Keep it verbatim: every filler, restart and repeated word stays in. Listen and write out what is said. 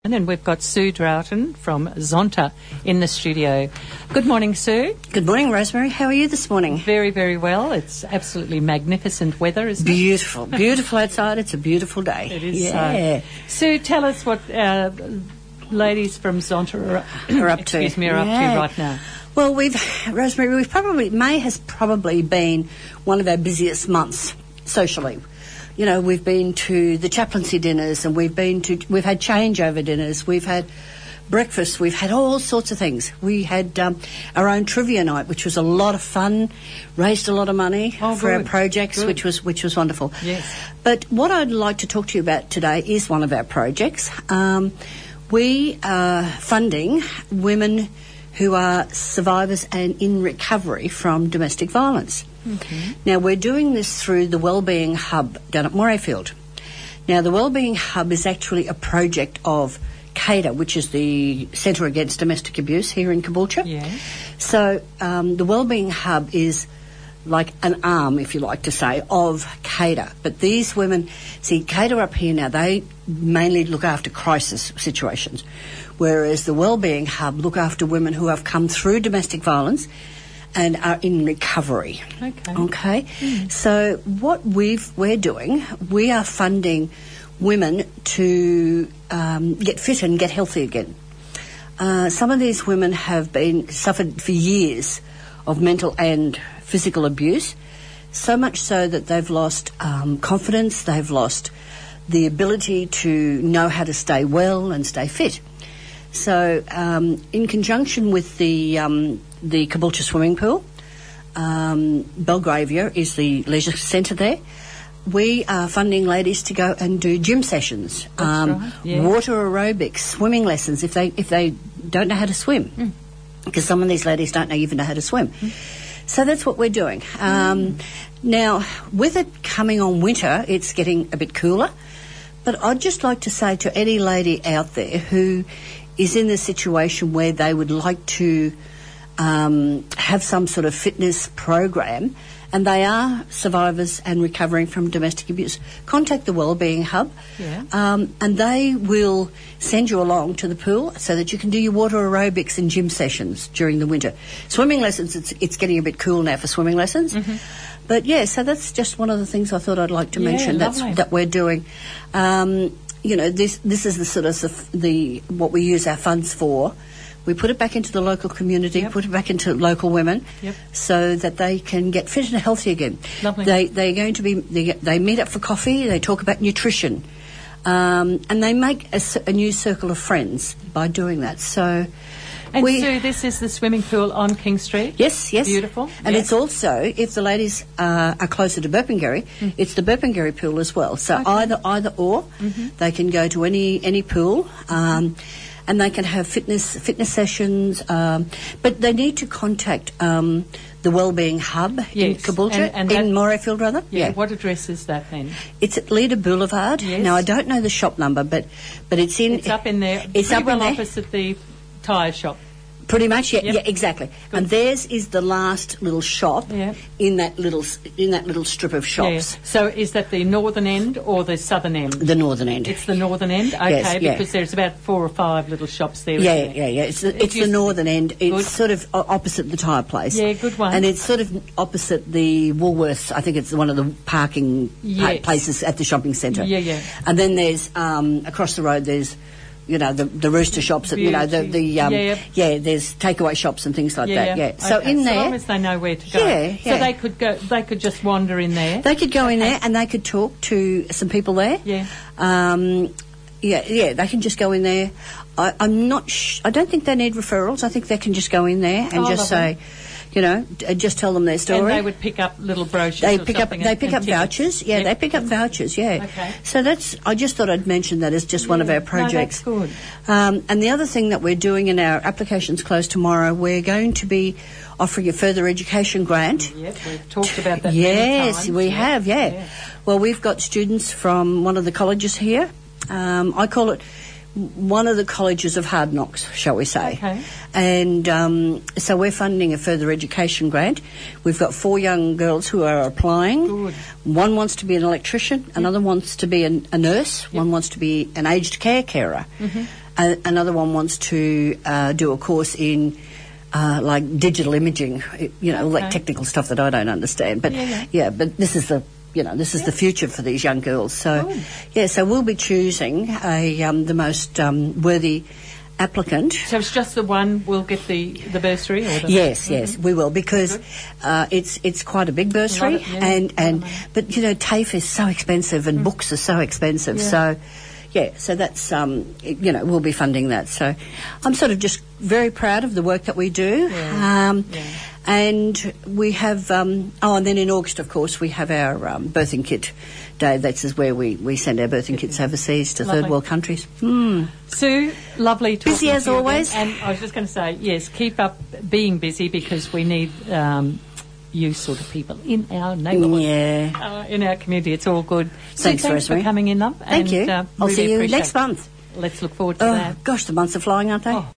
And we've got Sue Drowton from Zonta in the studio. Good morning, Sue. Good morning, Rosemary. How are you this morning? Very, very well. It's absolutely magnificent weather, isn't beautiful. it? Beautiful. Beautiful outside. It's a beautiful day. It is. Yeah. So. Sue, tell us what uh, ladies from Zonta are, are up excuse to. me, are yeah. up to right now. Well, we've, Rosemary, we've probably, May has probably been one of our busiest months socially. You know, we've been to the chaplaincy dinners, and we've been to, we've had changeover dinners, we've had breakfast, we've had all sorts of things. We had um, our own trivia night, which was a lot of fun, raised a lot of money oh, for good. our projects, good. which was which was wonderful. Yes. But what I'd like to talk to you about today is one of our projects. Um, we are funding women who are survivors and in recovery from domestic violence. Okay. Now, we're doing this through the Wellbeing Hub down at Morayfield. Now, the Wellbeing Hub is actually a project of CADA, which is the Centre Against Domestic Abuse here in Caboolture. Yeah. So um, the Wellbeing Hub is like an arm, if you like to say, of CADA. But these women, see, CADA up here now, they mainly look after crisis situations, whereas the Wellbeing Hub look after women who have come through domestic violence and are in recovery. Okay. Okay? Mm. So what we've, we're doing, we are funding women to um, get fit and get healthy again. Uh, some of these women have been suffered for years of mental and physical abuse, so much so that they've lost um, confidence, they've lost the ability to know how to stay well and stay fit. So um, in conjunction with the um, the Caboolture swimming pool, um, Belgravia is the leisure centre there, we are funding ladies to go and do gym sessions, That's um, right. Yeah. water aerobics, swimming lessons if they if they don't know how to swim, mm. because some of these ladies don't know, even know how to swim. Mm. So that's what we're doing. Um, mm. Now, with it coming on winter, it's getting a bit cooler, but I'd just like to say to any lady out there who is in the situation where they would like to um, have some sort of fitness program, and they are survivors and recovering from domestic abuse, contact the Wellbeing Hub, yeah. um, and they will send you along to the pool so that you can do your water aerobics and gym sessions during the winter. Swimming lessons, it's, it's getting a bit cool now for swimming lessons. Mm-hmm. But, yeah, so that's just one of the things I thought I'd like to yeah, mention that's, that we're doing. Um, you know, this this is the sort of the what we use our funds for. We put it back into the local community, yep. put it back into local women, yep. so that they can get fit and healthy again. Lovely. They they're going to be they, they meet up for coffee. They talk about nutrition, um, and they make a, a new circle of friends by doing that. So. And we, Sue, this is the swimming pool on King Street? Yes, yes. Beautiful. And yes. it's also, if the ladies uh, are closer to Burpengary, mm. it's the Burpengary pool as well. So okay. either either or, mm-hmm. they can go to any any pool, um, and they can have fitness fitness sessions. Um, but they need to contact um, the Wellbeing Hub yes. in Caboolture, and, and in Morayfield rather. Yeah. yeah. What address is that then? It's at Leader Boulevard. Yes. Now I don't know the shop number, but but it's in. It's up in there. It's pretty up well in there. opposite the tyre shop. Pretty much, yeah, yep. yeah, exactly. Good. And theirs is the last little shop yep. in that little in that little strip of shops. Yeah. So is that the northern end or the southern end? The northern end. It's the northern end, okay, yes, yeah. because there's about four or five little shops there. Yeah, isn't yeah, there? yeah. It's the, it's the northern end. It's good. sort of opposite the tyre place. Yeah, good one. And it's sort of opposite the Woolworths. I think it's one of the parking yes. pa- places at the shopping centre. Yeah, yeah. And then there's um, across the road. There's you know, the, the rooster shops, that, you know, the, the um, yeah, yeah, there's takeaway shops and things like yeah, that, yeah. yeah. So okay. in there... So long as they know where to go. Yeah, yeah. So they could go, they could just wander in there? They could go okay. in there and they could talk to some people there. Yeah. Um, yeah, yeah, they can just go in there. I, I'm not... Sh- I don't think they need referrals. I think they can just go in there and oh, just lovely. say... You know, d- just tell them their story. And they would pick up little brochures. They or pick up. something They and, pick and up tickets. vouchers. Yeah, yep. they pick up vouchers. Yeah. Okay. So that's. I just thought I'd mention that as just yeah. one of our projects. No, that's good. Um, and the other thing that we're doing in our applications close tomorrow, we're going to be offering a further education grant. Yep, we've talked about that. Yes, many times. we yeah. have. Yeah. yeah. Well, we've got students from one of the colleges here. Um, I call it one of the colleges of hard knocks, shall we say. Okay. And um, so we're funding a further education grant. We've got four young girls who are applying. Good. One wants to be an electrician, yep. another wants to be an, a nurse, yep. one wants to be an aged care carer. Mm-hmm. a, another one wants to uh, do a course in uh, like digital imaging, you know, all Okay. that technical stuff that I don't understand. But Yeah, yeah. yeah, but this is the you know this is the future for these young girls. So Good. yeah, so we'll be choosing a um, the most um, worthy applicant. So it's just the one will get the, the bursary? Or the Yes, yes, we will, because uh, it's it's quite a big bursary, A lot of- yeah, and a lot of and money. but you know TAFE is so expensive and books are so expensive, Yeah. so yeah, so that's um it- you know we'll be funding that. So I'm sort of just very proud of the work that we do, Yeah. um, Yeah. and we have um, oh, and then in August, of course, we have our um, birthing kit day. That's is where we, we send our birthing kits overseas to Lovely. third world countries. Mm. Sue, lovely talking Busy to as you again. always. And I was just going to say, yes, keep up being busy, because we need um, you sort of people in our neighbourhood, Yeah. uh, in our community. It's all good. Sue, Thanks, thanks for Rosemary. coming in, love. Thank and, you. Uh, I'll really see you appreciate next it. month. Let's look forward to Oh that. gosh, the months are flying, aren't they? Oh.